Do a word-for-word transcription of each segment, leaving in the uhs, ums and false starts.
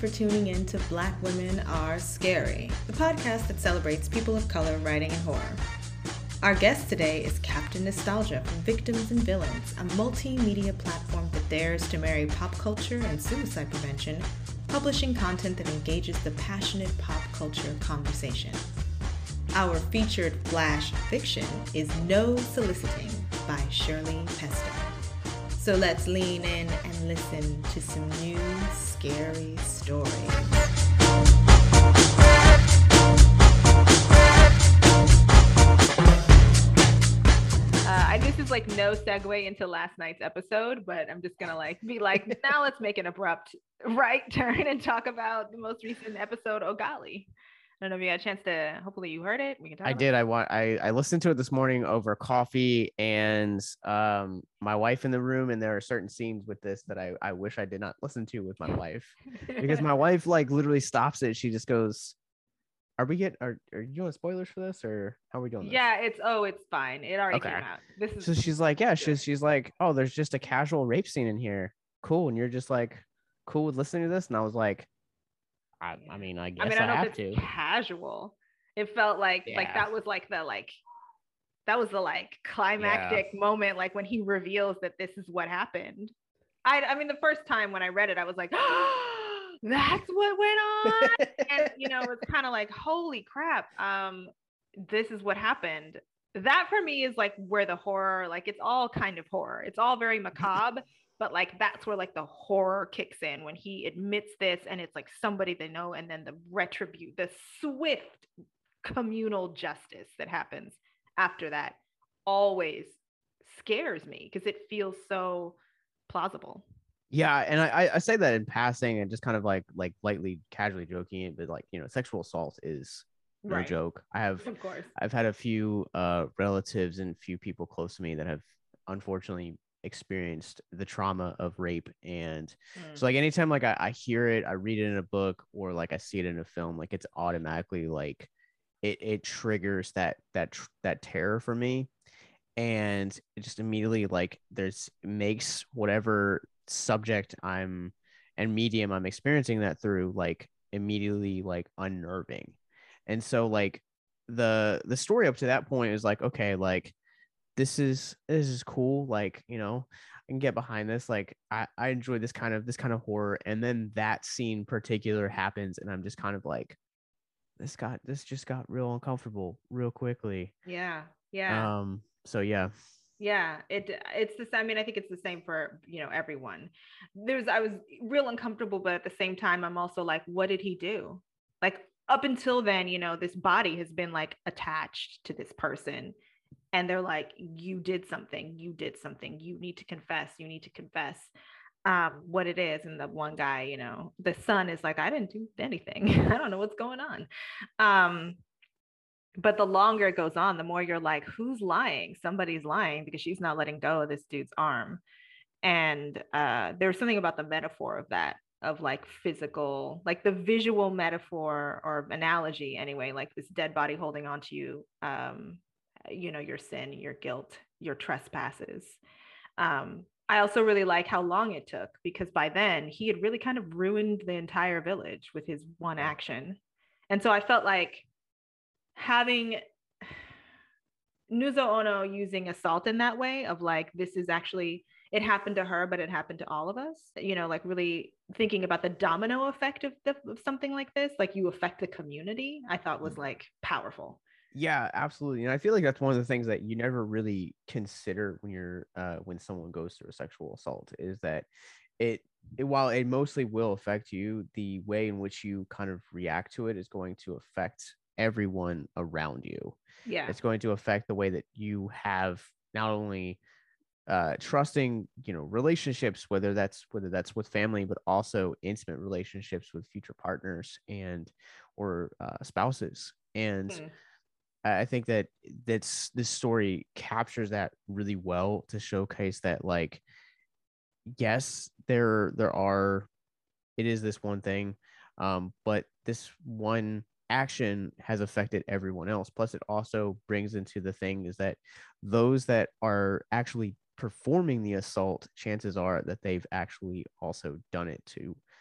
for tuning in to Black Women Are Scary, the podcast that celebrates people of color writing in horror. Our guest today is Captain Nostalgia from Victims and Villains, a multimedia platform that dares to marry pop culture and suicide prevention, publishing content that engages the passionate pop culture conversation. Our featured flash fiction is No Soliciting by Shirley Pesto. So let's lean in and listen to some new scary stories. Uh, this is like no segue into last night's episode, but I'm just gonna like be like, now let's make an abrupt right turn and talk about the most recent episode, Oh Golly. I don't know if you had a chance to, hopefully you heard it. We can talk I about did. it. I want I, I listened to it this morning over coffee and um my wife in the room, and there are certain scenes with this that I, I wish I did not listen to with my wife. Because my wife like literally stops it. She just goes, Are we get are, are you doing spoilers for this, or how are we doing this? Yeah, it's oh, it's fine. It already Okay. came out. This is So she's like, yeah, she's she's like, oh, there's just a casual rape scene in here. Cool. And you're just like cool with listening to this. And I was like, I, I mean, I guess I mean, I, I don't know have if to. it's casual. It felt like Yeah. like that was like the like that was the like climactic yeah. moment, like when he reveals that this is what happened. I I mean, the first time when I read it, I was like, oh, that's what went on. And you know, it's kind of like, holy crap, um, this is what happened. That for me is like where the horror, like it's all kind of horror. It's all very macabre. But like that's where like the horror kicks in when he admits this, and it's like somebody they know, and then the retribute, the swift communal justice that happens after that always scares me because it feels so plausible. Yeah, and I I say that in passing and just kind of like like lightly casually joking it, but like, you know, sexual assault is no right. joke. I have of course I've had a few uh relatives and few people close to me that have unfortunately experienced the trauma of rape. And mm. so like anytime like I, I hear it, I read it in a book, or like I see it in a film, like it's automatically like it it triggers that that tr- that terror for me. And it just immediately like there's makes whatever subject I'm and medium I'm experiencing that through like immediately like unnerving. And so like the the story up to that point is like, okay, like this is this is cool, like, you know, I can get behind this, like I, I enjoy this kind of this kind of horror. And then that scene particular happens, and I'm just kind of like, this got this just got real uncomfortable real quickly. Yeah. Yeah. Um so yeah. Yeah, it it's the same. I mean, I think it's the same for, you know, everyone. There's I was real uncomfortable, but at the same time, I'm also like, what did he do? Like up until then, you know, this body has been like attached to this person, and they're like, you did something, you did something, you need to confess, you need to confess um, what it is. And the one guy, you know, the son is like, I didn't do anything. I don't know what's going on. Um, But the longer it goes on, the more you're like, who's lying? Somebody's lying, because she's not letting go of this dude's arm. And uh, there's something about the metaphor of that, of like physical, like the visual metaphor or analogy anyway, like this dead body holding on to you, um, you know, your sin, your guilt, your trespasses. Um, I also really like how long it took, because by then he had really kind of ruined the entire village with his one action. And so I felt like having Nuzo Ono using assault in that way of like, this is actually, it happened to her, but it happened to all of us, you know, like really thinking about the domino effect of, the, of something like this, like you affect the community, I thought was like powerful. Yeah, absolutely. And I feel like that's one of the things that you never really consider when you're uh when someone goes through a sexual assault, is that it, it while it mostly will affect you, the way in which you kind of react to it is going to affect everyone around you. Yeah, it's going to affect the way that you have not only uh trusting, you know, relationships, whether that's whether that's with family, but also intimate relationships with future partners and or uh, spouses. And mm. I think that that's this story captures that really well, to showcase that like, yes, there there are it is this one thing, um, but this one action has affected everyone else. Plus, it also brings into the thing is that those that are actually performing the assault, chances are that they've actually also done it to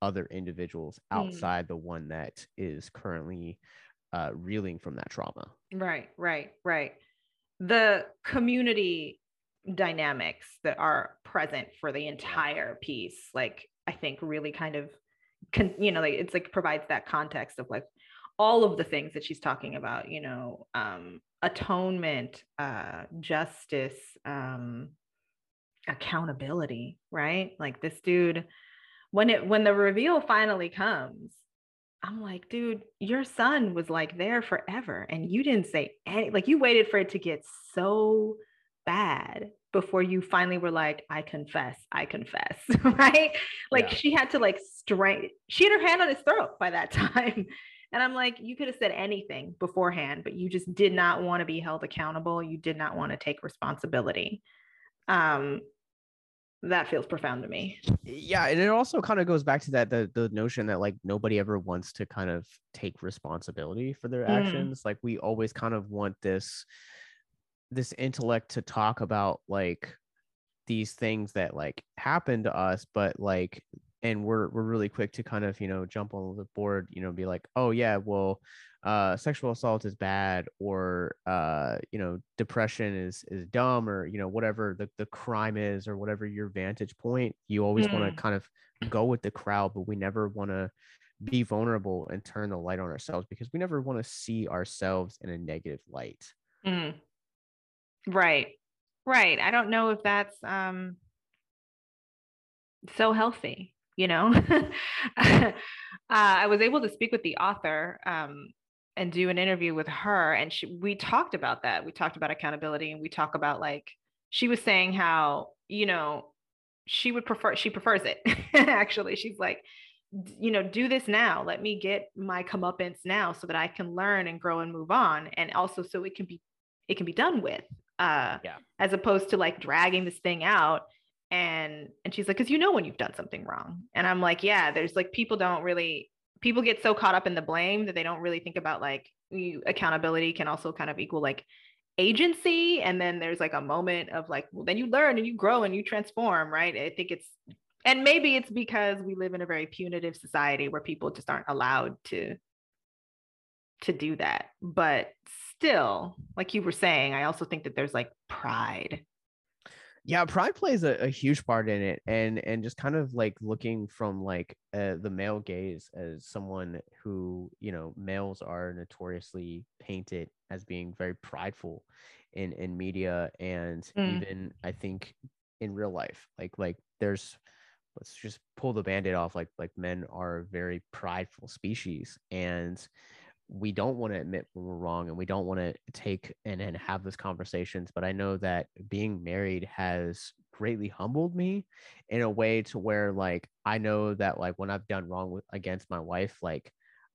other individuals outside mm. the one that is currently uh, reeling from that trauma. Right, right, right. The community dynamics that are present for the entire yeah. piece, like I think really kind of, con- you know, like it's like provides that context of like all of the things that she's talking about, you know, um, atonement, uh, justice, um, accountability, right? Like this dude, when it when the reveal finally comes, I'm like, dude, your son was like there forever and you didn't say any, like you waited for it to get so bad before you finally were like, I confess, I confess, right? Like yeah. she had to like straight, she had her hand on his throat by that time. And I'm like, you could have said anything beforehand, but you just did not want to be held accountable. You did not want to take responsibility. Um, that feels profound to me. Yeah, and it also kind of goes back to that the the notion that like nobody ever wants to kind of take responsibility for their actions. Mm. Like we always kind of want this this intellect to talk about like these things that like happen to us, but like and we're we're really quick to kind of, you know, jump on the board, you know, be like, oh yeah, well, uh, sexual assault is bad, or uh, you know, depression is is dumb, or you know, whatever the, the crime is, or whatever your vantage point. You always mm. want to kind of go with the crowd, but we never want to be vulnerable and turn the light on ourselves because we never want to see ourselves in a negative light. Mm. Right. Right. I don't know if that's um so healthy, you know. uh, I was able to speak with the author um, and do an interview with her, and she, we talked about that. We talked about accountability, and we talk about like she was saying how, you know, she would prefer she prefers it. Actually, she's like, you know, do this now. Let me get my comeuppance now, so that I can learn and grow and move on, and also so it can be it can be done with. Uh, yeah. As opposed to like dragging this thing out. And and she's like, because you know when you've done something wrong. And I'm like, yeah, there's like people don't really people get so caught up in the blame that they don't really think about like you, accountability can also kind of equal like agency. And then there's like a moment of like, well, then you learn and you grow and you transform, right? I think it's and maybe it's because we live in a very punitive society where people just aren't allowed to to do that. But still, like you were saying, I also think that there's like pride. Yeah, pride plays a, a huge part in it, and and just kind of like looking from like uh, the male gaze as someone who, you know, males are notoriously painted as being very prideful in in media, and mm. even I think in real life, like like there's let's just pull the band-aid off, like like men are a very prideful species, and we don't want to admit when we're wrong, and we don't want to take and, and have those conversations. But I know that being married has greatly humbled me in a way to where like I know that like when I've done wrong with, against my wife, like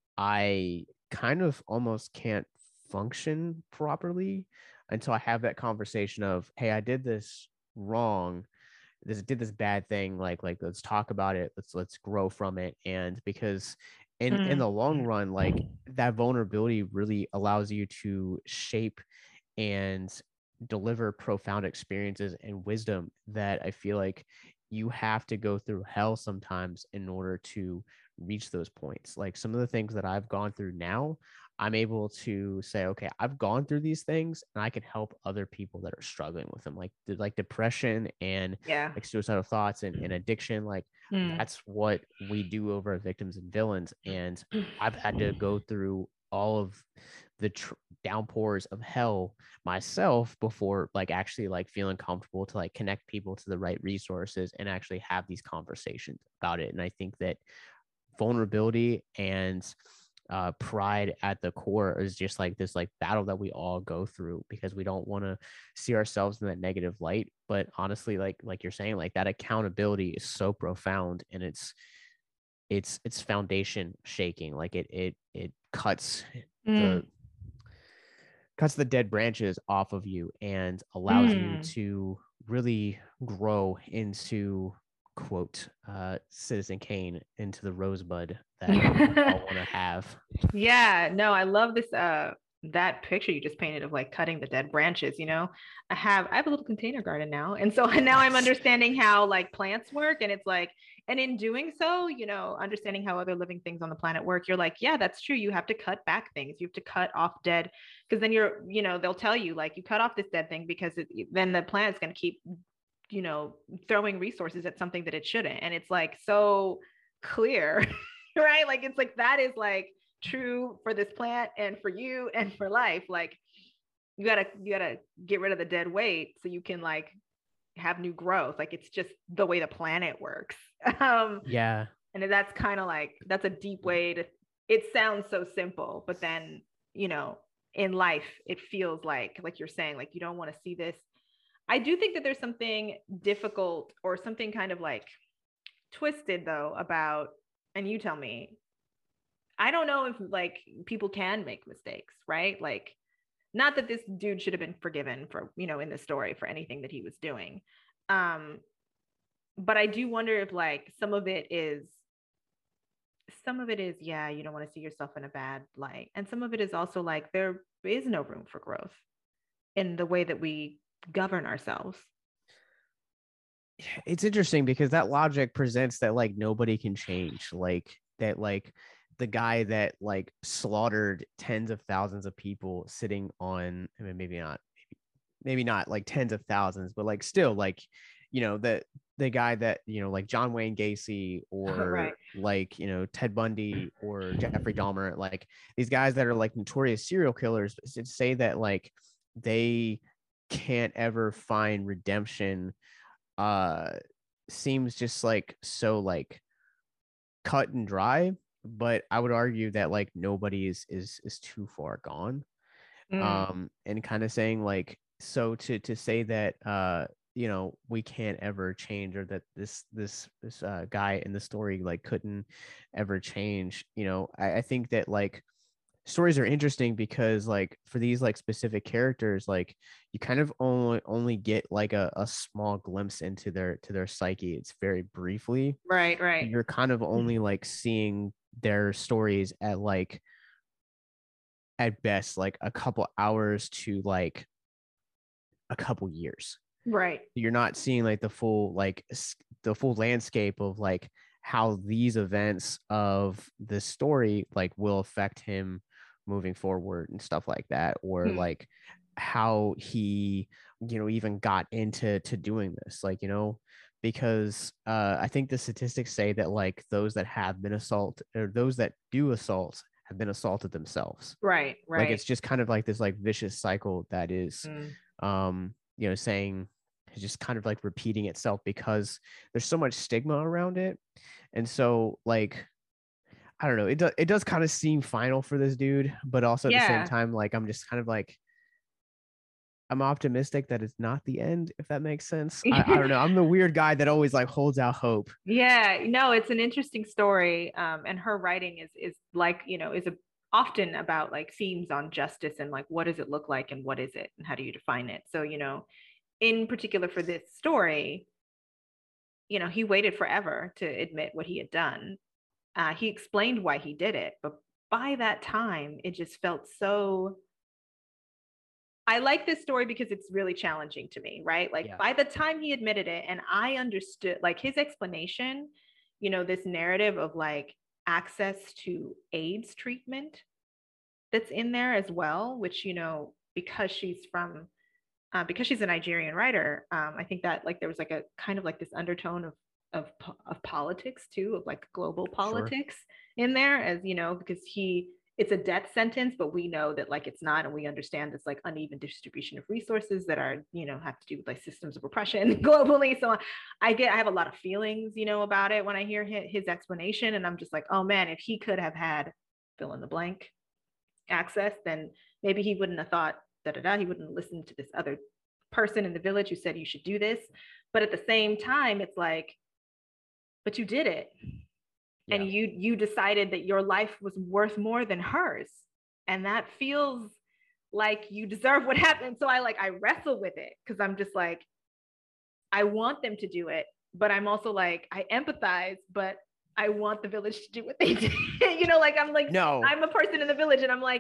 I kind of almost can't function properly until I have that conversation of, hey, I did this wrong. This did this bad thing. Like, like, let's talk about it. Let's, let's grow from it. And because in, mm. in the long run, like that vulnerability really allows you to shape and deliver profound experiences and wisdom that I feel like you have to go through hell sometimes in order to reach those points. Like some of the things that I've gone through now, I'm able to say, okay, I've gone through these things and I can help other people that are struggling with them, like like depression and yeah. like suicidal thoughts and, and addiction. Like mm. that's what we do over at Victims and Villains. And I've had to go through all of the tr- downpours of hell myself before like actually like feeling comfortable to like connect people to the right resources and actually have these conversations about it. And I think that vulnerability and uh, pride at the core is just like this like battle that we all go through because we don't want to see ourselves in that negative light. But honestly, like like you're saying, like that accountability is so profound, and it's it's it's foundation shaking. Like it it it cuts mm. the cuts the dead branches off of you and allows mm. you to really grow into, quote, uh, Citizen Kane, into the rosebud that we all want to have. Yeah, no, I love this. Uh, that picture you just painted of like cutting the dead branches, you know, I have I have a little container garden now. And so now I'm understanding how like plants work. And it's like, and in doing so, you know, understanding how other living things on the planet work, you're like, yeah, that's true. You have to cut back things. You have to cut off dead, because then you're, you know, they'll tell you like you cut off this dead thing because it, then the planet's going to keep, you know, throwing resources at something that it shouldn't. And it's like so clear, right? Like it's like that is like true for this plant and for you and for life. Like you gotta you gotta get rid of the dead weight so you can like have new growth. Like it's just the way the planet works. um Yeah. and that's kind of like, that's a deep way to, it sounds so simple, but then, you know, in life it feels like like you're saying, like you don't want to see this. I do think that there's something difficult or something kind of like twisted though about, and you tell me, I don't know if like people can make mistakes, right? Like, not that this dude should have been forgiven for, you know, in the story for anything that he was doing. Um, but I do wonder if like some of it is, some of it is, yeah, you don't want to see yourself in a bad light. And some of it is also like, there is no room for growth in the way that we govern ourselves. It's interesting because that logic presents that like nobody can change, like that, like the guy that like slaughtered tens of thousands of people sitting on, I mean, maybe not, maybe, maybe not like tens of thousands, but like still like, you know, that the guy that, you know, like John Wayne Gacy or Right. like, you know, Ted Bundy or Jeffrey Dahmer, like these guys that are like notorious serial killers, to say that like they can't ever find redemption uh seems just like so like cut and dry. But I would argue that like nobody is is is too far gone. Mm. Um and kind of saying like, so to to say that uh you know, we can't ever change, or that this this this uh guy in the story like couldn't ever change, you know, I, I think that like stories are interesting because like for these like specific characters, like you kind of only only get like a, a small glimpse into their to their psyche. It's very briefly. Right, right. You're kind of only like seeing their stories at like at best like a couple hours to like a couple years. Right. You're not seeing like the full like the full landscape of like how these events of the story like will affect him moving forward and stuff like that, or Hmm. like how he, you know, even got into to doing this, like, you know, because uh I think the statistics say that like those that have been assaulted, or those that do assault, have been assaulted themselves. Right, right. Like it's just kind of like this like vicious cycle that is Mm. um you know, saying, just kind of like repeating itself because there's so much stigma around it. And so like I don't know, it does it does kind of seem final for this dude, but also at the same Yeah. time, like I'm just kind of like, I'm optimistic that it's not the end, if that makes sense. I, I don't know. I'm the weird guy that always like holds out hope. Yeah, no, it's an interesting story. Um, and her writing is is like, you know, is a, often about like themes on justice and like what does it look like and what is it and how do you define it. So, you know, in particular for this story, you know, he waited forever to admit what he had done. Uh, he explained why he did it, but by that time, it just felt so. I like this story because it's really challenging to me, right? Like Yeah. by the time he admitted it and I understood like his explanation, you know, this narrative of like access to AIDS treatment that's in there as well, which, you know, because she's from, uh, because she's a Nigerian writer, um, I think that like there was like a kind of like this undertone of, of, of politics too, of like global politics sure. in there, as, you know, because he, it's a death sentence, but we know that like it's not, and we understand this like uneven distribution of resources that are, you know, have to do with like systems of oppression globally. So I get, I have a lot of feelings, you know, about it when I hear his, his explanation, and I'm just like, oh man, if he could have had fill in the blank access, then maybe he wouldn't have thought da da da. He wouldn't listen to this other person in the village who said you should do this. But at the same time, it's like, but you did it. Yeah. And you you decided that your life was worth more than hers. And that feels like you deserve what happened. So I like I wrestle with it because I'm just like, I want them to do it, but I'm also like, I empathize, but I want the village to do what they did. You know, like I'm like, no, I'm a person in the village, and I'm like,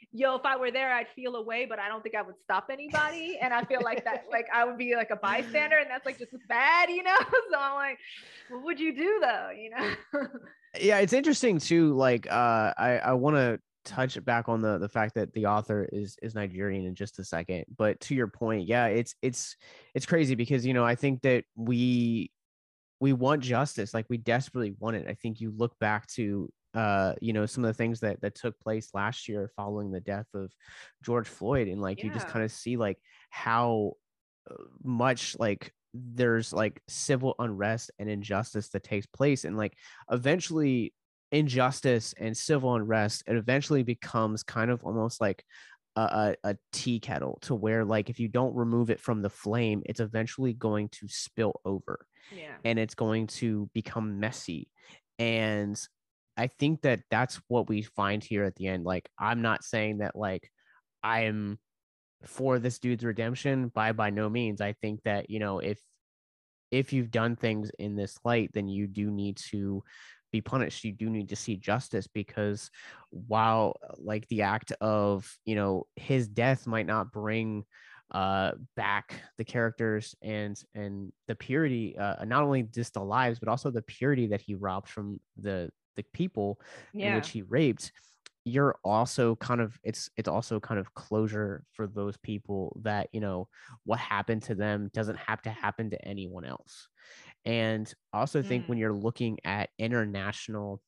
yo, if I were there, I'd feel a way, but I don't think I would stop anybody. And I feel like that, like I would be like a bystander, and that's like just as bad, you know? So I'm like, what would you do though? You know? Yeah, it's interesting too. Like, uh, I I want to touch back on the the fact that the author is is Nigerian in just a second. But to your point, yeah, it's it's it's crazy because you know I think that we we want justice, like we desperately want it. I think you look back to uh you know some of the things that that took place last year following the death of George Floyd, and like you just Yeah. kind of see like how uh, much like there's like civil unrest and injustice that takes place, and like eventually injustice and civil unrest, it eventually becomes kind of almost like a, a, a tea kettle, to where like if you don't remove it from the flame, it's eventually going to spill over Yeah. and it's going to become messy. And I think that that's what we find here at the end. Like, I'm not saying that like I am for this dude's redemption, by by no means. I think that, you know, if if you've done things in this light, then you do need to be punished. You do need to see justice, because while like the act of, you know, his death might not bring uh back the characters and and the purity, uh not only just the lives but also the purity that he robbed from the the people in Yeah. which he raped, you're also kind of it's it's also kind of closure for those people that, you know, what happened to them doesn't have to happen to anyone else. And I also think when Mm. you're looking at international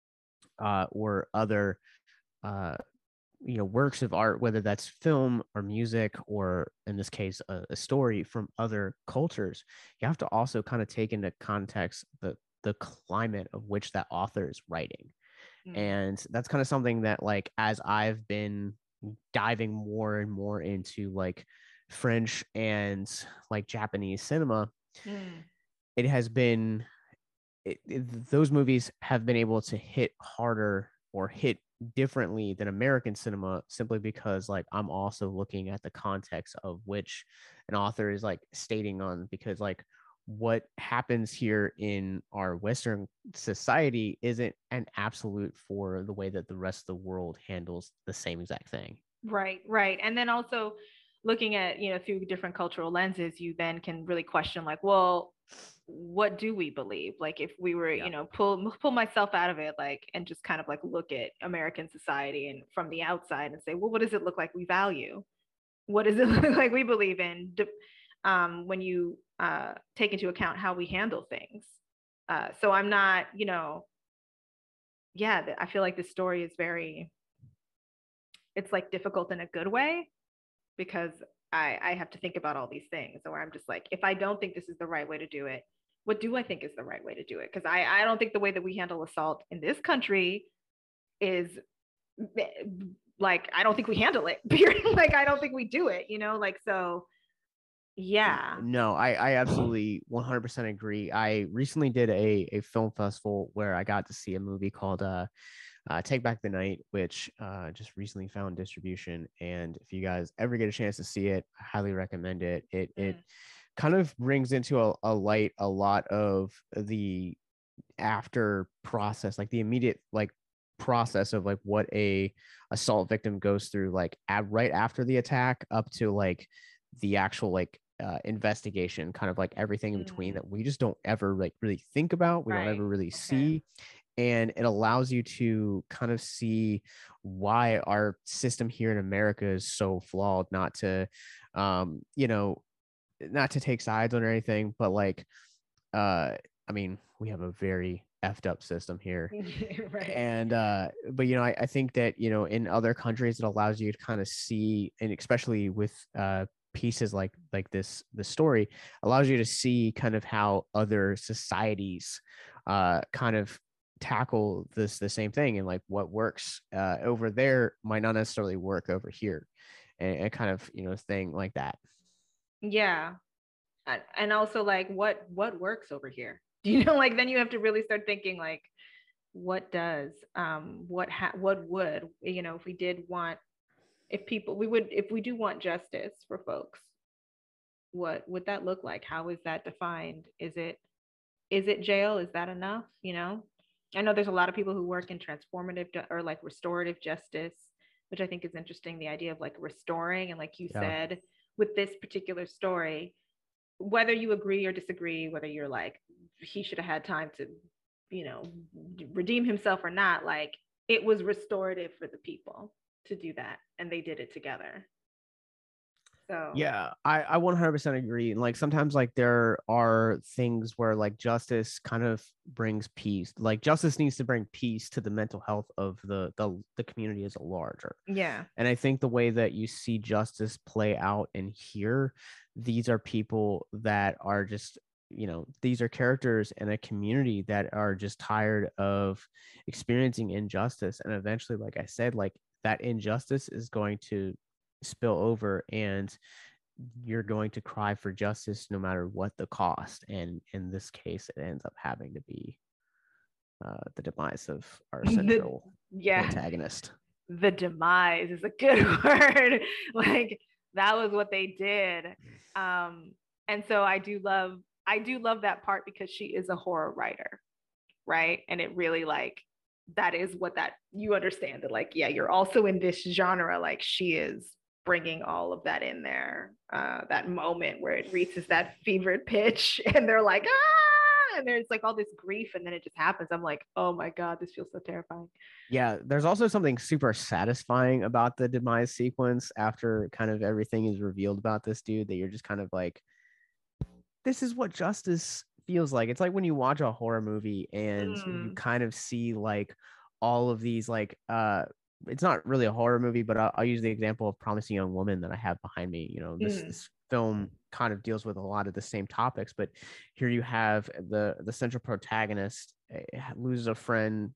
uh or other uh you know works of art, whether that's film or music or in this case a, a story from other cultures, you have to also kind of take into context the the climate of which that author is writing. Mm. And that's kind of something that like as I've been diving more and more into like French and like Japanese cinema, Mm. it has been it, it, those movies have been able to hit harder or hit differently than American cinema, simply because like I'm also looking at the context of which an author is like stating on, because like what happens here in our Western society isn't an absolute for the way that the rest of the world handles the same exact thing. Right, right. And then also looking at, you know, through different cultural lenses, you then can really question like, well, what do we believe? Like if we were, Yeah. you know, pull pull myself out of it, like, and just kind of like look at American society and from the outside and say, well, what does it look like we value? What does it look like we believe in? Um, when you uh, take into account how we handle things. Uh, so I'm not, you know, yeah, I feel like this story is very, it's like difficult in a good way, because I, I have to think about all these things. Or I'm just like, if I don't think this is the right way to do it, what do I think is the right way to do it? Because I, I don't think the way that we handle assault in this country is like, I don't think we handle it. Period. Like, I don't think we do it, you know, like, so yeah. No, I, I absolutely one hundred percent agree. I recently did a, a film festival where I got to see a movie called uh, uh, Take Back the Night, which uh, just recently found distribution. And if you guys ever get a chance to see it, I highly recommend it. It it Mm. kind of brings into a, a light a lot of the after process, like the immediate like process of like what a assault victim goes through, like at, right after the attack up to like the actual like uh, investigation, kind of like everything in between Mm. that we just don't ever like really think about, we don't Right. ever really Okay. see. And it allows you to kind of see why our system here in America is so flawed. Not to um you know not to take sides on anything, but like uh I mean, we have a very effed up system here. Right. And uh but you know I, I think that, you know, in other countries it allows you to kind of see, and especially with uh pieces like like this the story allows you to see kind of how other societies uh kind of tackle this the same thing, and like what works uh over there might not necessarily work over here, and, and kind of, you know, thing like that. Yeah. And and also like what what works over here? Do you know, like then you have to really start thinking like what does um what ha- what would, you know, if we did want, if people we would, if we do want justice for folks, what would that look like? How is that defined? Is it, is it jail? Is that enough? You know, I know there's a lot of people who work in transformative ju- or like restorative justice. which I think is interesting. The idea of like restoring, and like you Yeah. said, with this particular story, whether you agree or disagree, whether you're like, he should have had time to, you know, redeem himself or not, like it was restorative for the people to do that. And they did it together. So yeah, I, I one hundred percent agree. And like sometimes like there are things where like justice kind of brings peace. Like justice needs to bring peace to the mental health of the the, the community as a larger. yeah. And I think the way that you see justice play out in here, these are people that are just, you know, these are characters in a community that are just tired of experiencing injustice. And eventually, like I said, like that injustice is going to spill over, and you're going to cry for justice no matter what the cost. And in this case, it ends up having to be uh, the demise of our central the, yeah. antagonist. The demise is a good word. Like that was what they did. Um, and so I do love, I do love that part because she is a horror writer, right? And it really like, that is what that, you understand that like, yeah, you're also in this genre, like she is bringing all of that in there, uh, that moment where it reaches that fevered pitch and they're like, ah, and there's like all this grief and then it just happens. I'm like, oh my God, this feels so terrifying. Yeah, there's also something super satisfying about the demise sequence after kind of everything is revealed about this dude, that you're just kind of like, this is what justice feels like. It's like when you watch a horror movie and mm. you kind of see like all of these like uh it's not really a horror movie, but I'll, I'll use the example of Promising Young Woman that I have behind me. You know, this, mm. this film kind of deals with a lot of the same topics, but here you have the the central protagonist loses a friend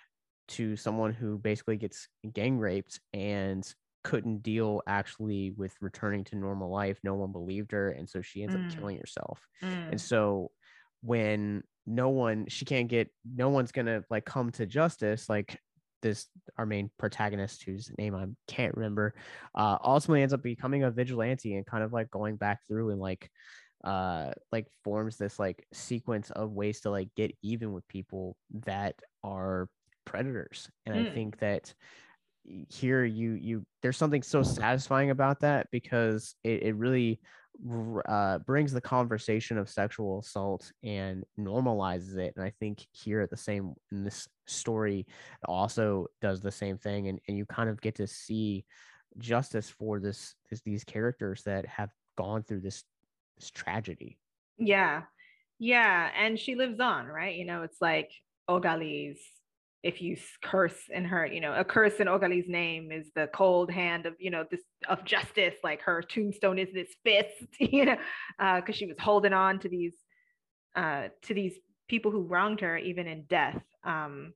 to someone who basically gets gang raped and couldn't deal actually with returning to normal life. No one believed her, and so she ends mm. up killing herself. Mm. And so when no one, she can't get, no one's gonna like come to justice, like this, our main protagonist, whose name I can't remember, uh, ultimately ends up becoming a vigilante and kind of like going back through and like, uh, like forms this like sequence of ways to like get even with people that are predators. And mm. I think that here you you there's something so satisfying about that, because it, it really uh, brings the conversation of sexual assault and normalizes it. And I think here at the same in this story also does the same thing, and, and you kind of get to see justice for this, this these characters that have gone through this this tragedy. Yeah, yeah, and she lives on, right? You know, it's like Ogali's, if you curse in her, you know, a curse in Ogali's name is the cold hand of, you know, this of justice. Like her tombstone is this fist, you know, uh, because she was holding on to these, uh, to these people who wronged her, even in death. Um,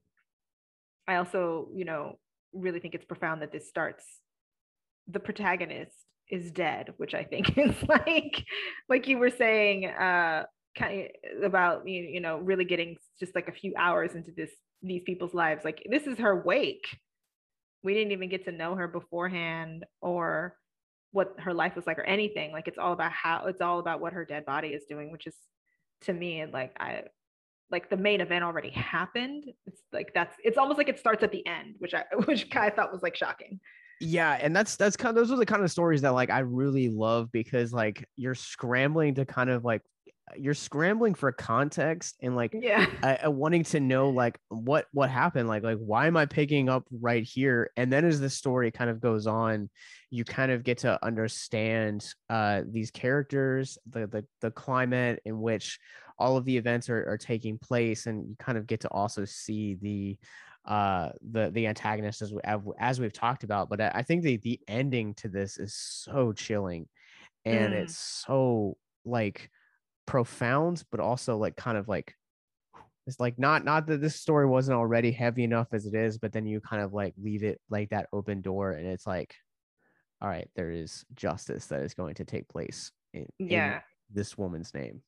I also, you know, really think it's profound that this starts, the protagonist is dead, which I think is like, like you were saying, uh, kind of about, you, you know, really getting just like a few hours into this, these people's lives. Like this is her wake. We didn't even get to know her beforehand or what her life was like or anything. Like it's all about how, it's all about what her dead body is doing, which is, to me, like I, like the main event already happened. It's like, that's, it's almost like it starts at the end, which I, which I thought was like shocking. Yeah, and that's that's kind of, those are the kind of stories that like I really love, because like you're scrambling to kind of like you're scrambling for context and like yeah uh, wanting to know like what what happened, like like why am I picking up right here? And then as the story kind of goes on, you kind of get to understand uh these characters, the the, the climate in which all of the events are, are taking place, and you kind of get to also see the uh the the antagonist as, as we've talked about. But I think the the ending to this is so chilling, and mm. it's so like profound, but also like kind of like it's like not not that this story wasn't already heavy enough as it is, but then you kind of like leave it like that open door, and it's like, all right, there is justice that is going to take place in, yeah in this woman's name.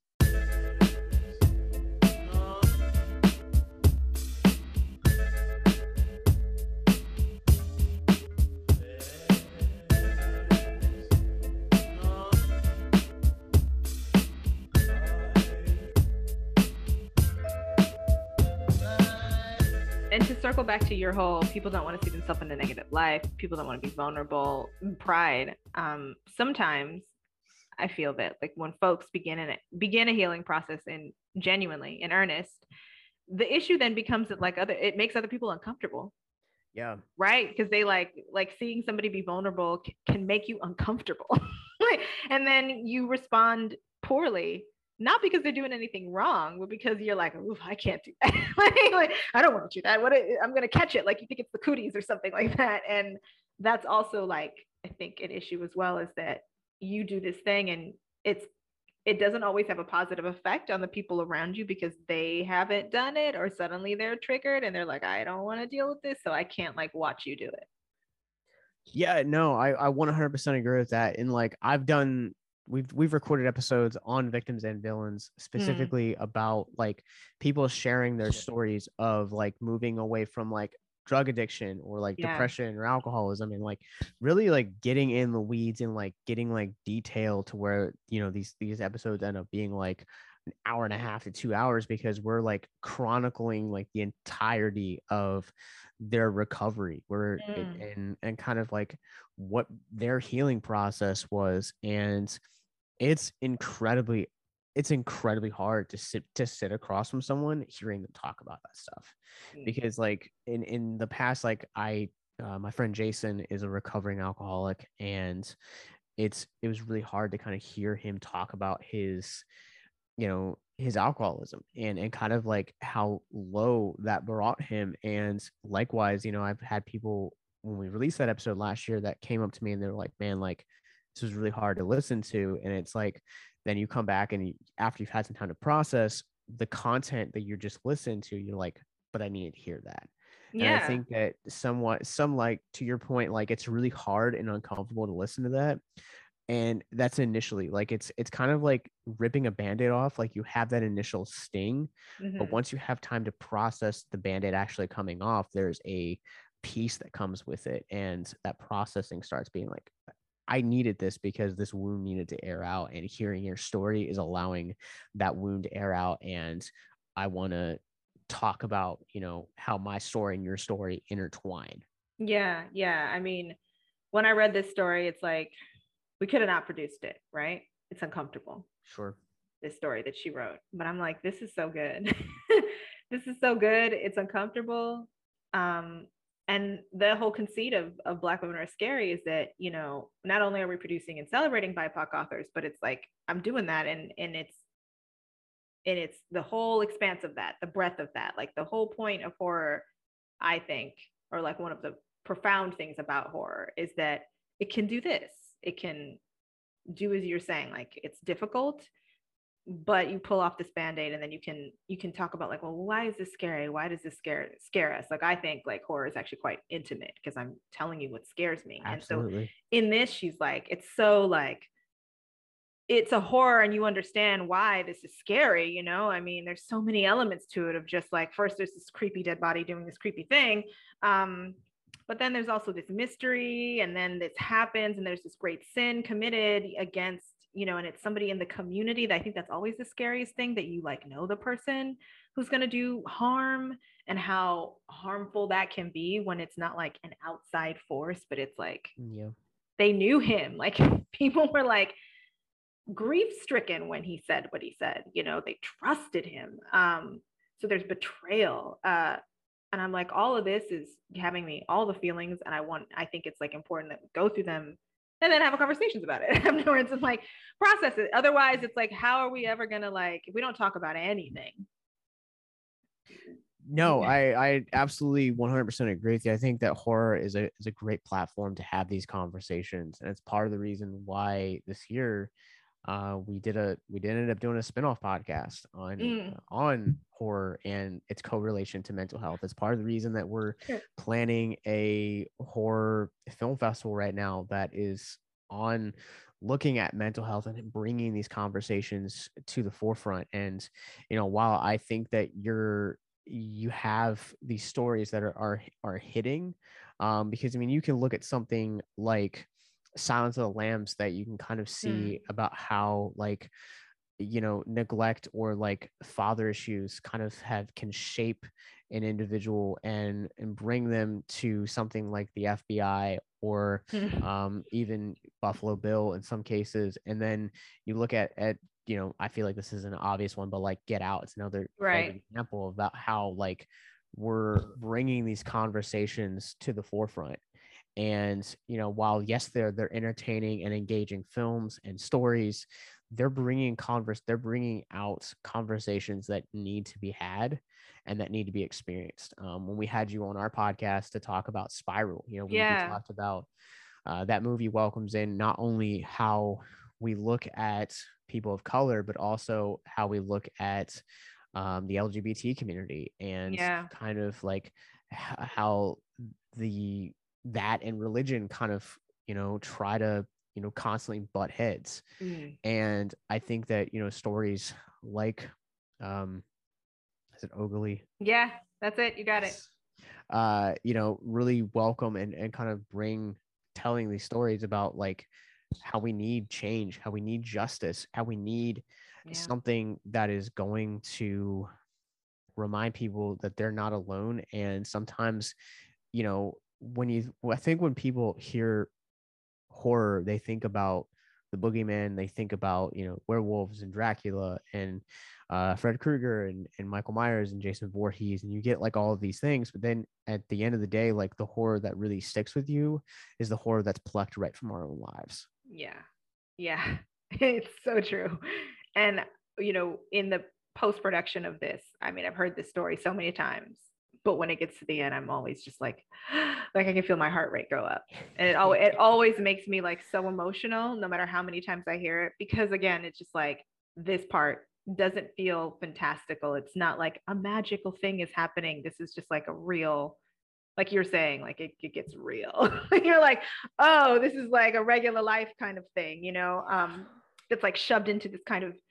And to circle back to your whole, people don't want to see themselves in a negative life, people don't want to be vulnerable, pride. Um, sometimes I feel that like when folks begin in it, begin a healing process and genuinely in earnest, the issue then becomes that like other, it makes other people uncomfortable. Yeah. Right. Because they like, like seeing somebody be vulnerable c- can make you uncomfortable. And then you respond poorly, not because they're doing anything wrong, but because you're like, ooh, I can't do that. like, like, I don't want to do that. What I'm going to catch it. Like you think it's the cooties or something like that. And that's also like, I think an issue as well is that you do this thing and it's, it doesn't always have a positive effect on the people around you because they haven't done it or suddenly they're triggered and they're like, I don't want to deal with this. So I can't like watch you do it. Yeah, no, I, I one hundred percent agree with that. And like I've done, we've we've recorded episodes on victims and villains specifically mm. about like people sharing their stories of like moving away from like drug addiction or like yeah. depression or alcoholism and like really like getting in the weeds and like getting like detail to where, you know, these these episodes end up being like an hour and a half to two hours because we're like chronicling like the entirety of their recovery where mm. and and kind of like what their healing process was. And it's incredibly it's incredibly hard to sit to sit across from someone hearing them talk about that stuff mm. because like in in the past, like I uh, my friend Jason is a recovering alcoholic, and it's it was really hard to kind of hear him talk about his you know his alcoholism and and kind of like how low that brought him. And likewise, you know, I've had people when we released that episode last year that came up to me and they were like, man, like this was really hard to listen to. And it's like then you come back and you, after you've had some time to process the content that you're just listening to, you're like, but I needed to hear that. Yeah. And I think that somewhat some like to your point, like it's really hard and uncomfortable to listen to that. And that's initially like it's it's kind of like ripping a Band-Aid off. Like you have that initial sting, mm-hmm. but once you have time to process the Band-Aid actually coming off, there's a peace that comes with it. And that processing starts being like, I needed this because this wound needed to air out. And hearing your story is allowing that wound to air out. And I want to talk about, you know, how my story and your story intertwine. Yeah. Yeah. I mean, when I read this story, it's like, we could have not produced it, right? It's uncomfortable. Sure. This story that she wrote. But I'm like, this is so good. This is so good. It's uncomfortable. Um, and the whole conceit of, of Black Women Are Scary is that, you know, not only are we producing and celebrating B I P O C authors, but it's like, I'm doing that. And, and it's, and it's the whole expanse of that, the breadth of that, like the whole point of horror, I think, or like one of the profound things about horror is that it can do this. It can do as you're saying, like it's difficult, but you pull off this Band-Aid and then you can you can talk about like, well, why is this scary? Why does this scare scare us? Like I think like horror is actually quite intimate because I'm telling you what scares me. Absolutely. And so in this, she's like, it's so like it's a horror and you understand why this is scary, you know? I mean, there's so many elements to it of just like first there's this creepy dead body doing this creepy thing. Um, But then there's also this mystery, and then this happens, and there's this great sin committed against, you know, and it's somebody in the community that I think that's always the scariest thing, that you like know the person who's going to do harm and how harmful that can be when it's not like an outside force, but it's like, yeah, they knew him. Like people were like grief stricken when he said what he said, you know, they trusted him. Um, so there's betrayal. Uh, And I'm like, all of this is having me all the feelings. And I want, I think it's like important that we go through them and then have conversations about it. Afterwards, it's like process it. Otherwise, it's like, how are we ever going to like, if we don't talk about anything? No, I, I absolutely one hundred percent agree with you. I think that horror is a, is a great platform to have these conversations. And it's part of the reason why this year uh, we did a, we did end up doing a spinoff podcast on, mm. uh, on horror and its correlation to mental health. It's part of the reason that we're sure. planning a horror film festival right now that is on looking at mental health and bringing these conversations to the forefront. And, you know, while I think that you're, you have these stories that are, are, are hitting, um, because I mean, you can look at something like Silence of the Lambs that you can kind of see mm. about how like you know, neglect or like father issues kind of have can shape an individual and and bring them to something like the F B I or um, even Buffalo Bill in some cases. And then you look at at you know, I feel like this is an obvious one, but like Get Out, it's another right example about how like we're bringing these conversations to the forefront. And you know, while yes, they're they're entertaining and engaging films and stories, they're bringing converse they're bringing out conversations that need to be had and that need to be experienced. Um, when we had you on our podcast to talk about Spiral, you know, we, we yeah talked about uh, that movie welcomes in not only how we look at people of color, but also how we look at um, the L G B T community and yeah kind of like h- how the that and religion kind of, you know, try to, you know, constantly butt heads. mm. And I think that, you know, stories like, um, is it Ogilvy? yeah that's it, you got it. Uh, you know, really welcome and, and kind of bring telling these stories about like how we need change, how we need justice, how we need Yeah. something that is going to remind people that they're not alone. And sometimes, you know, when you, I think when people hear horror, they think about the boogeyman, they think about, you know, werewolves and Dracula and uh, Fred Krueger and, and Michael Myers and Jason Voorhees, and you get like all of these things. But then at the end of the day, like the horror that really sticks with you is the horror that's plucked right from our own lives. Yeah. Yeah. It's so true. And, you know, in the post production of this, I mean, I've heard this story so many times, but when it gets to the end, I'm always just like, like I can feel my heart rate go up. And it always, it always makes me like so emotional, no matter how many times I hear it, because again, it's just like this part doesn't feel fantastical. It's not like a magical thing is happening. This is just like a real, like you're saying, like it, it gets real. You're like, oh, this is like a regular life kind of thing, you know, um, that's like shoved into this kind of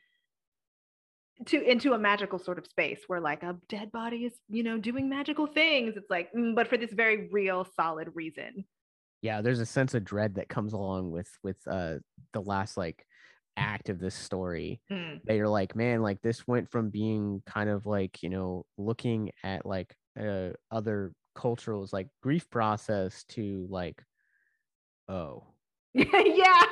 to into a magical sort of space where like a dead body is, you know, doing magical things. It's like, mm, but for this very real, solid reason. Yeah, there's a sense of dread that comes along with with uh the last like act of this story. Mm. That you're like, man, like this went from being kind of like, you know, looking at like uh, other cultures like grief process to like, oh. Yeah.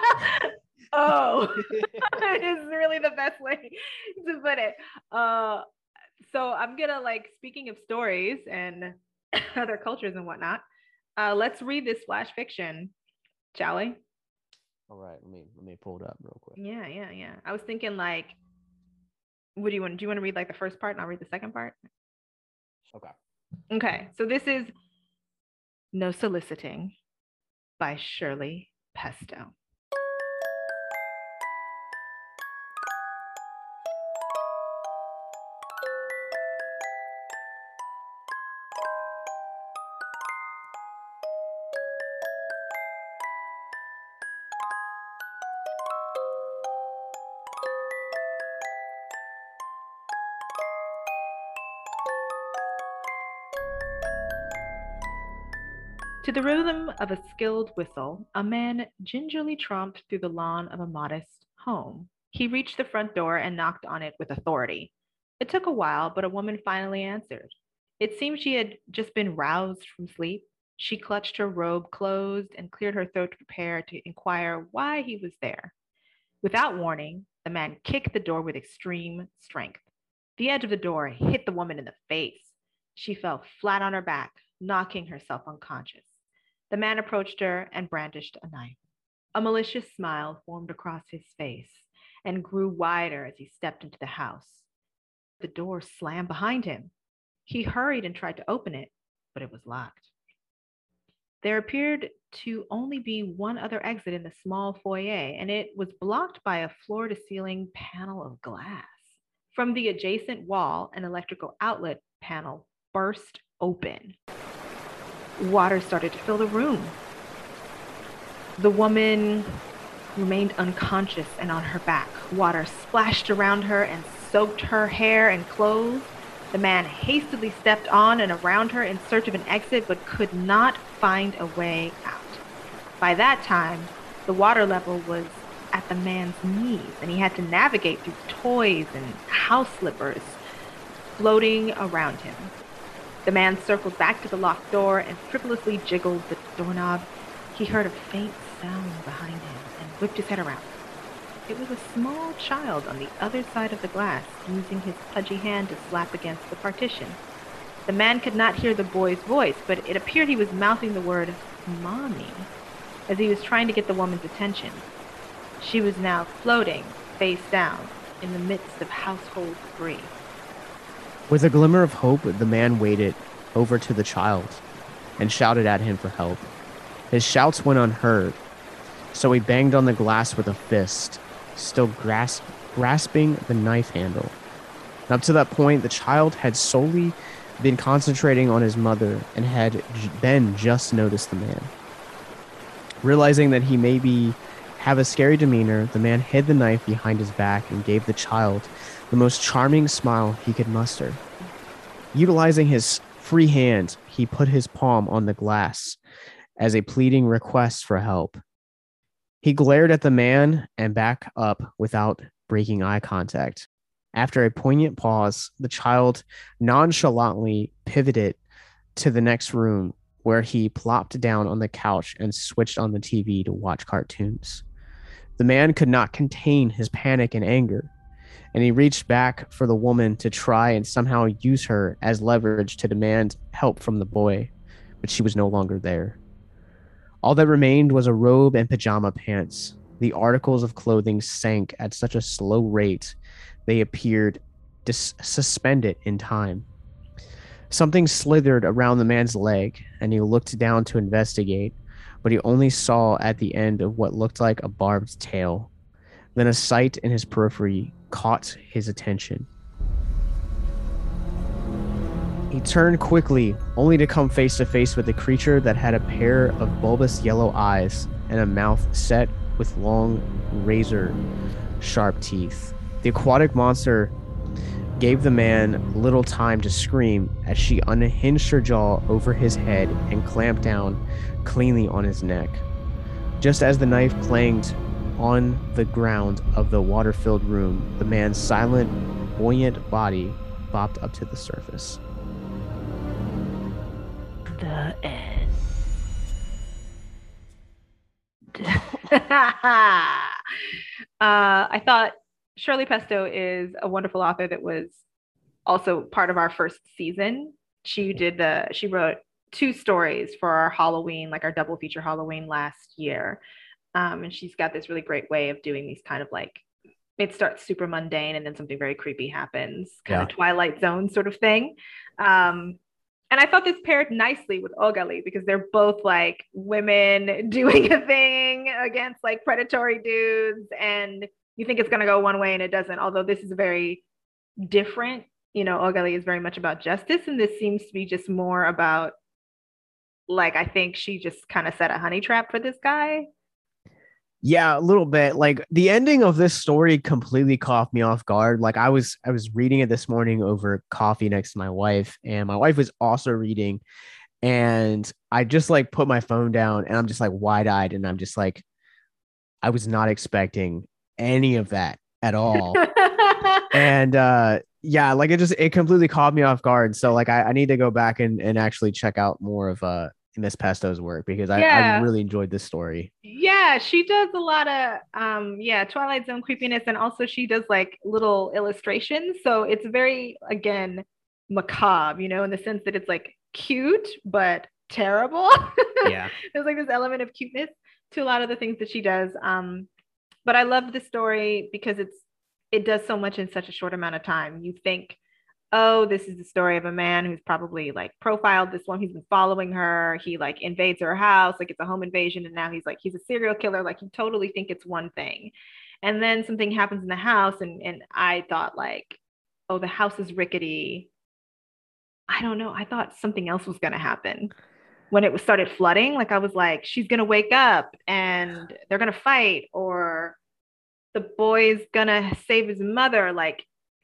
Oh, it's really the best way to put it. Uh, so I'm gonna like, speaking of stories and other cultures and whatnot, uh, let's read this flash fiction, shall we? All right, let me let me pull it up real quick. Yeah, yeah, yeah. I was thinking like, what do you want? Do you want to read like the first part and I'll read the second part? Okay. Okay, so this is No Soliciting by Shirley Pesto. To the rhythm of a skilled whistle, a man gingerly tromped through the lawn of a modest home. He reached the front door and knocked on it with authority. It took a while, but a woman finally answered. It seemed she had just been roused from sleep. She clutched her robe closed and cleared her throat to prepare to inquire why he was there. Without warning, the man kicked the door with extreme strength. The edge of the door hit the woman in the face. She fell flat on her back, knocking herself unconscious. The man approached her and brandished a knife. A malicious smile formed across his face and grew wider as he stepped into the house. The door slammed behind him. He hurried and tried to open it, but it was locked. There appeared to only be one other exit in the small foyer, and it was blocked by a floor-to-ceiling panel of glass. From the adjacent wall, an electrical outlet panel burst open. Water started to fill the room. The woman remained unconscious and on her back. Water splashed around her and soaked her hair and clothes. The man hastily stepped on and around her in search of an exit, but could not find a way out. By that time, the water level was at the man's knees, and he had to navigate through toys and house slippers floating around him. The man circled back to the locked door and frivolously jiggled the doorknob. He heard a faint sound behind him and whipped his head around. It was a small child on the other side of the glass, using his pudgy hand to slap against the partition. The man could not hear the boy's voice, but it appeared he was mouthing the word "mommy" as he was trying to get the woman's attention. She was now floating, face down, in the midst of household debris. With a glimmer of hope, the man waded over to the child and shouted at him for help. His shouts went unheard, so he banged on the glass with a fist, still grasp, grasping the knife handle. Up to that point, the child had solely been concentrating on his mother and had j- then just noticed the man. Realizing that he maybe have a scary demeanor, the man hid the knife behind his back and gave the child the most charming smile he could muster. Utilizing his free hand, he put his palm on the glass as a pleading request for help. He glared at the man and back up without breaking eye contact. After a poignant pause, the child nonchalantly pivoted to the next room, where he plopped down on the couch and switched on the T V to watch cartoons. The man could not contain his panic and anger, and he reached back for the woman to try and somehow use her as leverage to demand help from the boy, but she was no longer there. All that remained was a robe and pajama pants. The articles of clothing sank at such a slow rate they appeared dis- suspended in time. Something slithered around the man's leg, and he looked down to investigate, but he only saw at the end of what looked like a barbed tail. Then a sight in his periphery caught his attention. He turned quickly, only to come face to face with a creature that had a pair of bulbous yellow eyes and a mouth set with long, razor-sharp teeth. The aquatic monster gave the man little time to scream as she unhinged her jaw over his head and clamped down cleanly on his neck. Just as the knife clanged on the ground of the water-filled room, the man's silent, buoyant body bobbed up to the surface. The end. uh, I thought Shirley Pesto is a wonderful author that was also part of our first season. She did the she wrote two stories for our Halloween, like our double feature Halloween last year. Um, and she's got this really great way of doing these kind of like, it starts super mundane and then something very creepy happens, kind yeah. of Twilight Zone sort of thing. Um, and I thought this paired nicely with Ogali because they're both like women doing a thing against like predatory dudes, and you think it's going to go one way and it doesn't, although this is very different. You know, Ogali is very much about justice, and this seems to be just more about, like, I think she just kind of set a honey trap for this guy. Yeah, a little bit. Like the ending of this story completely caught me off guard. Like I was I was reading it this morning over coffee next to my wife, and my wife was also reading, and I just like put my phone down and I'm just like wide-eyed, and I'm just like, I was not expecting any of that at all. And uh yeah, like it just it completely caught me off guard. So like I, I need to go back and, and actually check out more of uh Miss Pesto's work because I, yeah. I really enjoyed this story. Yeah, she does a lot of um yeah, Twilight Zone creepiness, and also she does like little illustrations. So it's very, again, macabre, you know, in the sense that it's like cute but terrible. Yeah. There's like this element of cuteness to a lot of the things that she does. Um, but I love the story because it's it does so much in such a short amount of time. You think, oh, this is the story of a man who's probably like profiled this one. He's been following her. He like invades her house, like it's a home invasion. And now he's like, he's a serial killer. Like you totally think it's one thing. And then something happens in the house. And, and I thought like, oh, the house is rickety. I don't know. I thought something else was going to happen when it was started flooding. Like I was like, she's going to wake up and they're going to fight, or the boy's going to save his mother. Like,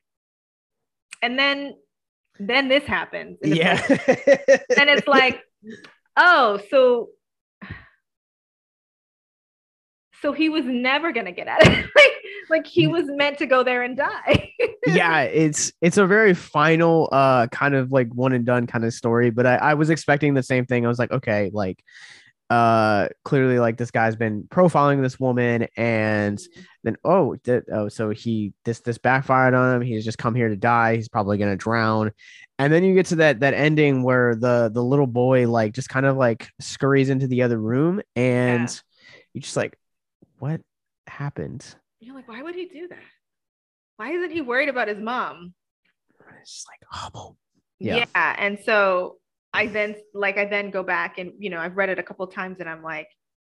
and then, then this happens. And yeah. Like, and it's like, oh, so, So he was never gonna get out of it. like, like he was meant to go there and die. Yeah, it's it's a very final uh kind of like one and done kind of story, but I, I was expecting the same thing. I was like, okay, like uh clearly like this guy's been profiling this woman, and then oh th- oh so he this this backfired on him. He's just come here to die. He's probably gonna drown. And then you get to that that ending where the the little boy like just kind of like scurries into the other room, and yeah. You're just like, what happened? You're like, why would he do that? Why isn't he worried about his mom? It's just like, oh, yeah. yeah. And so I then like, I then go back and, you know, I've read it a couple of times and I'm like,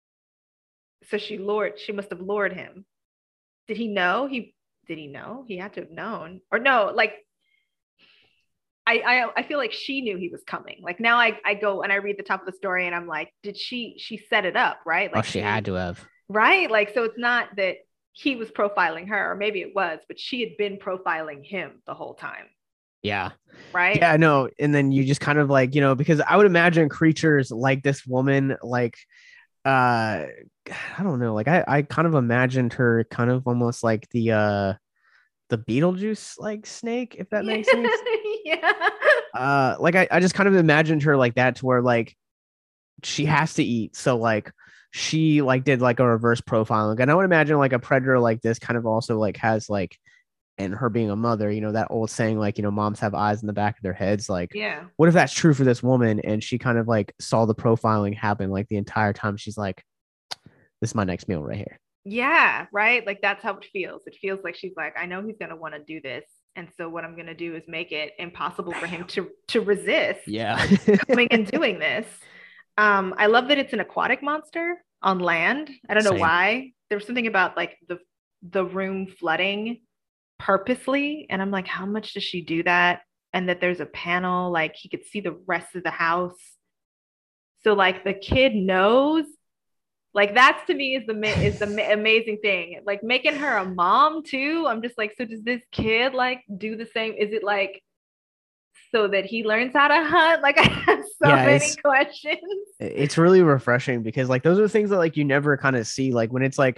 so she lured, she must have lured him. Did he know? He, did he know? He had to have known. Or no, like, I, I, I feel like she knew he was coming. Like now I, I go and I read the top of the story and I'm like, did she, she set it up, right? Like oh, she, she had to have. Right. Like, so it's not that he was profiling her, or maybe it was, but she had been profiling him the whole time. Yeah. Right. Yeah, no. And then you just kind of like, you know, because I would imagine creatures like this woman, like, uh, I don't know, like I, I kind of imagined her kind of almost like the, uh, the Beetlejuice like snake, if that makes sense. Yeah. Uh, like I, I just kind of imagined her like that, to where like she has to eat. So like, she like did like a reverse profiling, and I would imagine like a predator like this kind of also like has like, and her being a mother, you know, that old saying, like, you know, moms have eyes in the back of their heads. Like, yeah, what if that's true for this woman? And she kind of like saw the profiling happen like the entire time. She's like, this is my next meal right here. Yeah. Right. Like that's how it feels. It feels like she's like, I know he's going to want to do this. And so what I'm going to do is make it impossible for him to, to resist yeah. coming and doing this. Um, I love that it's an aquatic monster on land. I don't know Same. why. There was something about like the the room flooding purposely, and I'm like, how much does she do that? And that there's a panel, like he could see the rest of the house. So like the kid knows. Like that's to me is the is the amazing thing. Like making her a mom too. I'm just like, so does this kid like do the same? Is it like so that he learns how to hunt? Like I have so yeah, many it's, questions. It's really refreshing because like those are things that like you never kind of see. Like when it's like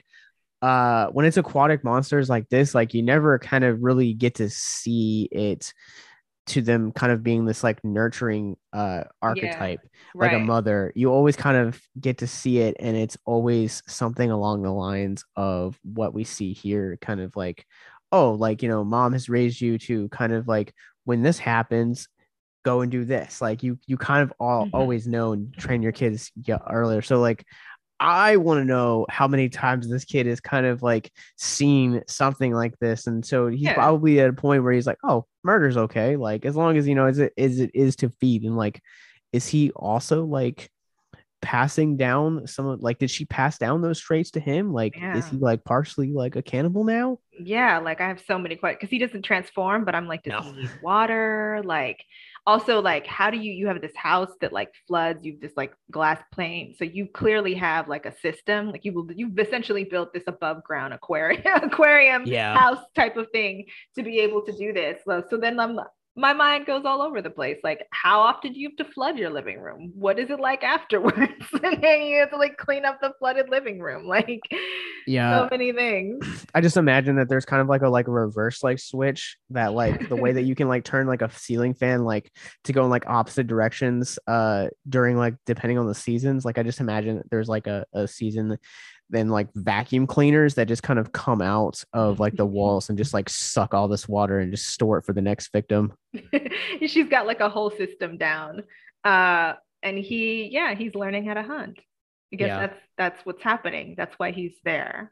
uh when it's aquatic monsters like this, like you never kind of really get to see it to them kind of being this like nurturing uh archetype, yeah, right. Like a mother. You always kind of get to see it, and it's always something along the lines of what we see here, kind of like, oh, like, you know, mom has raised you to kind of like, when this happens, go and do this. Like you, you kind of all mm-hmm. always know and train your kids yeah, earlier. So like, I want to know how many times this kid is kind of like seen something like this. And so he's yeah. probably at a point where he's like, oh, murder's okay. Like, as long as, you know, as it is, it is to feed. And like, is he also like passing down some of, like, did she pass down those traits to him? Like, yeah. is he like partially like a cannibal now? Yeah, like I have so many questions because he doesn't transform, but I'm like, does no. he need water? Like, also, like, how do you you have this house that like floods? You've this like glass plane, so you clearly have like a system. Like you will, you've essentially built this above ground aquarium, aquarium yeah. house type of thing to be able to do this. So, so then I'm. My mind goes all over the place. Like, how often do you have to flood your living room? What is it like afterwards? And then you have to like clean up the flooded living room. Like, yeah, so many things. I just imagine that there's kind of like a like a reverse like switch that like the way that you can like turn like a ceiling fan like to go in like opposite directions uh during like depending on the seasons. Like I just imagine that there's like a, a season then like vacuum cleaners that just kind of come out of like the walls and just like suck all this water and just store it for the next victim. She's got like a whole system down. Uh, and he, yeah, he's learning how to hunt. I guess yeah. that's, that's what's happening. That's why he's there.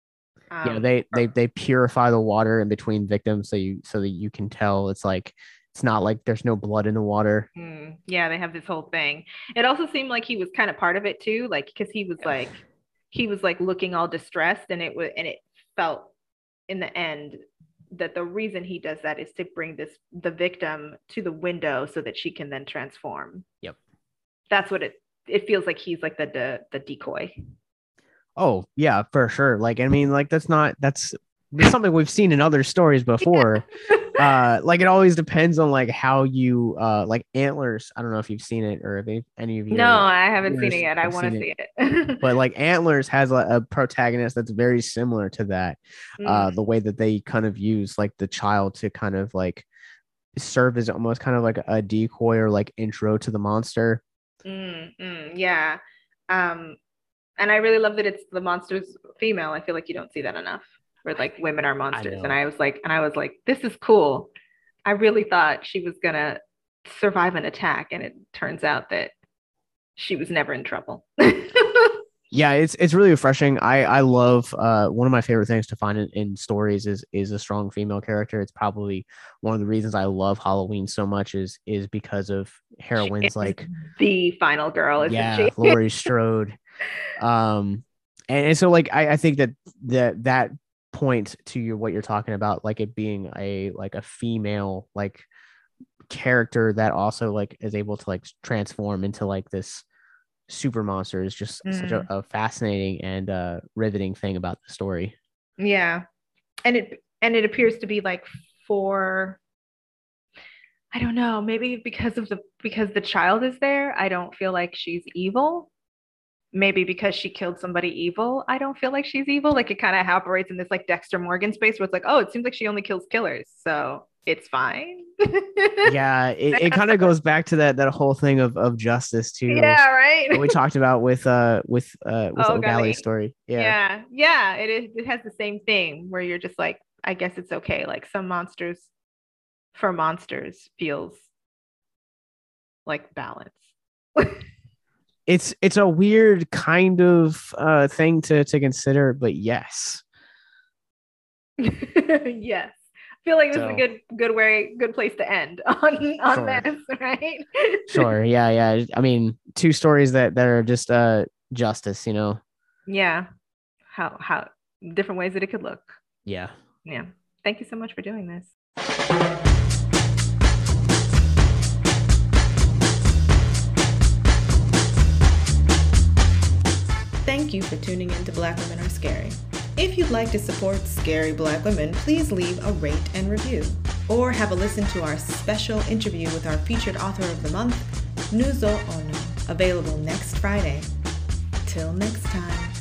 Um, yeah. They, they, they purify the water in between victims. So you, so that you can tell it's like, it's not like there's no blood in the water. Mm, yeah. They have this whole thing. It also seemed like he was kind of part of it too. Like, cause he was like, he was like looking all distressed, and it was, and it felt in the end that the reason he does that is to bring this, the victim to the window so that she can then transform. Yep. That's what it, it feels like he's like the, the, the decoy. Oh yeah, for sure. Like, I mean, like that's not, that's, that's something we've seen in other stories before. uh like it always depends on like how you uh like Antlers. I don't know if you've seen it or if any of you No, I haven't seen it yet. I want to see it. it. But like Antlers has a, a protagonist that's very similar to that. Mm. Uh the way that they kind of use like the child to kind of like serve as almost kind of like a decoy or like intro to the monster. Mm, mm, yeah. Um and I really love that it's the monster's female. I feel like you don't see that enough. Where like women are monsters. I and I was like, and I was like, this is cool. I really thought she was gonna survive an attack, and it turns out that she was never in trouble. Yeah, it's it's really refreshing. I I love uh one of my favorite things to find in, in stories is is a strong female character. It's probably one of the reasons I love Halloween so much is is because of heroines like the final girl, isn't yeah, she? Laurie Strode. Um and, and so like I, I think that that that point to your what you're talking about, like it being a like a female like character that also like is able to like transform into like this super monster is just mm. such a, a fascinating and uh riveting thing about the story. Yeah. And it and it appears to be like for I don't know, maybe because of the because the child is there, I don't feel like she's evil. Maybe because she killed somebody evil, I don't feel like she's evil. Like it kind of operates in this like Dexter Morgan space where it's like, oh, it seems like she only kills killers, so it's fine. Yeah, it, it kind of goes back to that that whole thing of, of justice too. Yeah, right. What we talked about with uh with uh with oh, O'Galley's story. Yeah, yeah, yeah. It is. It has the same thing where you're just like, I guess it's okay. Like some monsters, for monsters, feels like balance. It's it's a weird kind of uh, thing to, to consider, but yes. Yes. I feel like this so, is a good good way, good place to end on, on sure. this, right? Sure. Yeah, yeah. I mean, two stories that, that are just uh justice, you know. Yeah. How how different ways that it could look. Yeah. Yeah. Thank you so much for doing this. Thank you for tuning in to Black Women Are Scary. If you'd like to support Scary Black Women, please leave a rate and review, or have a listen to our special interview with our featured author of the month, Nuzo Ono, available next Friday. Till next time.